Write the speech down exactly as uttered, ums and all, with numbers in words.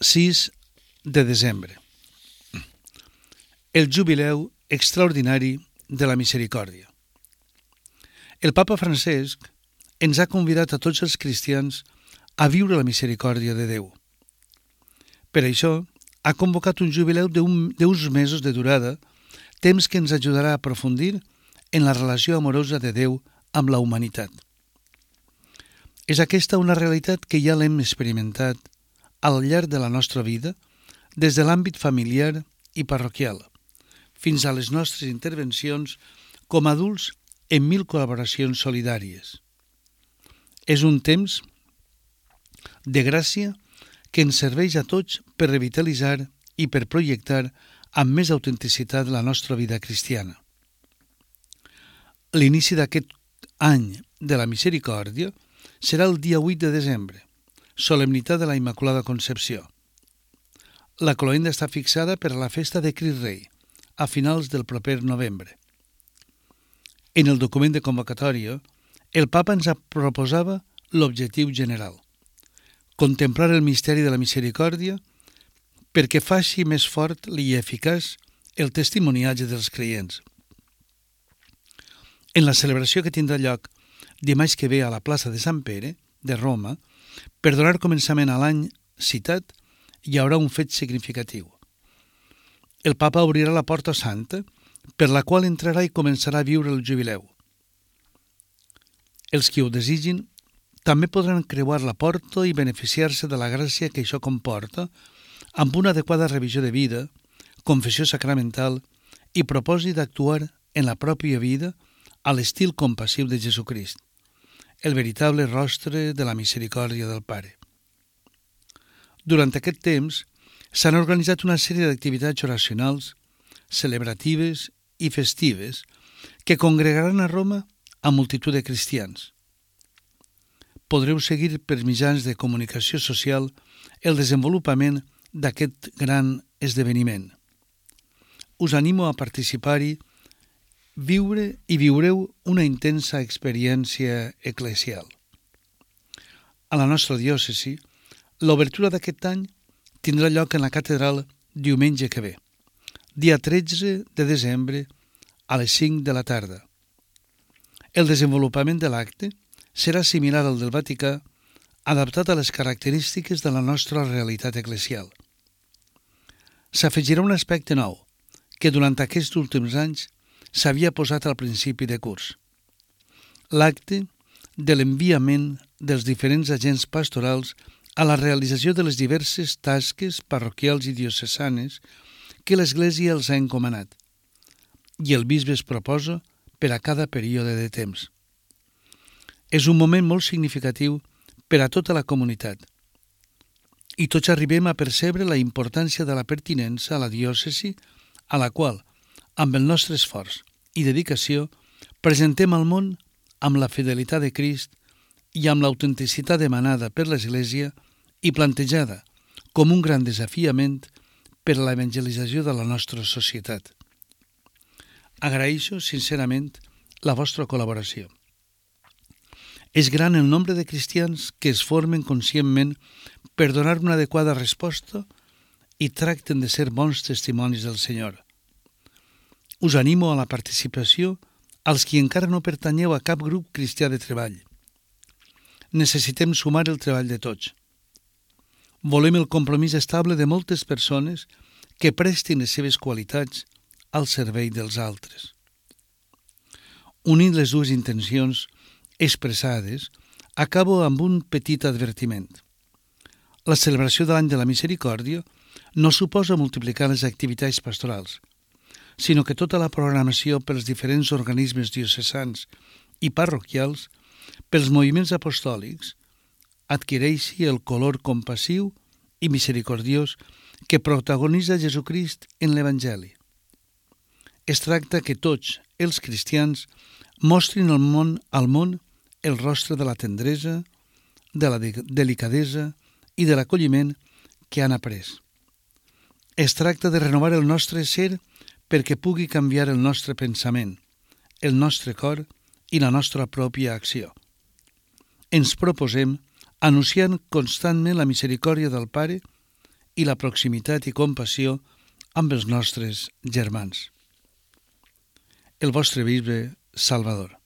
sis de desembre. El jubileu extraordinari de la misericòrdia. El papa Francesc ens ha convidat a tots els cristians a viure la misericòrdia de Déu. Per això, ha convocat un jubileu d'uns mesos de durada, temps que ens ajudarà a aprofundir en la relació amorosa de Déu amb la humanitat. És aquesta una realitat que ja l'hem experimentat al llarg de la nostra vida, des de l'àmbit familiar i parroquial, fins a les nostres intervencions com a adults en mil col·laboracions solidàries. És un temps de gràcia que ens serveix a tots per revitalitzar i per projectar amb més autenticitat la nostra vida cristiana. L'inici d'aquest any de la misericòrdia serà el dia vuit de desembre, solemnitat de la Immaculada Concepció. La cloenda està fixada per a la festa de Crist Rei, a finals del proper novembre. En el document de convocatòria, el papa ens proposava l'objectiu general: contemplar el misteri de la misericòrdia perquè faci més fort i eficaç el testimoniatge dels creients. En la celebració que tindrà lloc dimarts que ve a la plaça de Sant Pere, de Roma, per donar començament a l'any citat, hi haurà un fet significatiu. El papa obrirà la porta santa, per la qual entrarà i començarà a viure el jubileu. Els qui ho desitgin també podran creuar la porta i beneficiar-se de la gràcia que això comporta amb una adequada revisió de vida, confessió sacramental i propòsit d'actuar en la pròpia vida a l'estil compassiu de Jesucrist, el veritable rostre de la misericòrdia del Pare. Durant aquest temps s'han organitzat una sèrie d'activitats oracionals, celebratives i festives que congregaran a Roma a multitud de cristians. Podreu seguir per mitjans de comunicació social el desenvolupament d'aquest gran esdeveniment. Us animo a participar-hi, viure i viureu una intensa experiència eclesial. A la nostra diòcesi, l'obertura d'aquest any tindrà lloc en la catedral diumenge que ve, dia tretze de desembre a les cinc de la tarda. El desenvolupament de l'acte serà similar al del Vaticà, adaptat a les característiques de la nostra realitat eclesial. S'afegirà un aspecte nou, que durant aquests últims anys s'havia posat al principi de curs: l'acte de l'enviament dels diferents agents pastorals a la realització de les diverses tasques parroquials i diocesanes que l'Església els ha encomanat, i el bisbe es proposa per a cada període de temps. És un moment molt significatiu per a tota la comunitat, i tots arribem a percebre la importància de la pertinença a la diòcesi a la qual, amb el nostre esforç i dedicació, presentem al món amb la fidelitat de Crist i amb l'autenticitat demanada per l'Església i plantejada com un gran desafiament per a l'evangelització de la nostra societat. Agraeixo sincerament la vostra col·laboració. És gran el nombre de cristians que es formen conscientment per donar una adequada resposta i tracten de ser bons testimonis del Senyor. Us animo a la participació als qui encara no pertanyeu a cap grup cristià de treball. Necessitem sumar el treball de tots. Volem el compromís estable de moltes persones que prestin les seves qualitats al servei dels altres. Unint les dues intencions expressades, acabo amb un petit advertiment. La celebració de l'any de la misericòrdia no suposa multiplicar les activitats pastorals, sinó que tota la programació pels diferents organismes diocesans i parroquials, pels moviments apostòlics, adquireixi el color compassiu i misericordiós que protagonitza Jesucrist en l'Evangeli. Es tracta que tots els cristians mostrin al món, al món el rostre de la tendresa, de la delicadesa i de l'acolliment que han après. Es tracta de renovar el nostre ser perquè pugui canviar el nostre pensament, el nostre cor i la nostra pròpia acció. Ens proposem, anunciant constantment la misericòrdia del Pare i la proximitat i compassió amb els nostres germans. El vostre bisbe Salvador.